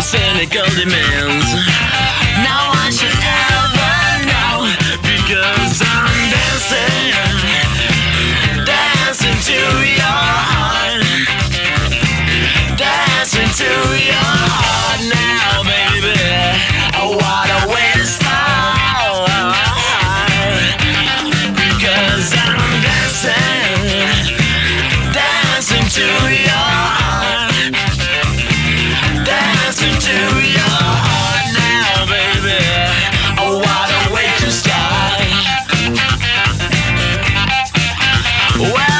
cynical demands. No one should ever know, because I'm dancing, dancing to your heart, dancing to your heart now, baby. What a way to start, because I'm dancing, dancing to your heart, dancing to your heart now, baby. What a way to start. Well,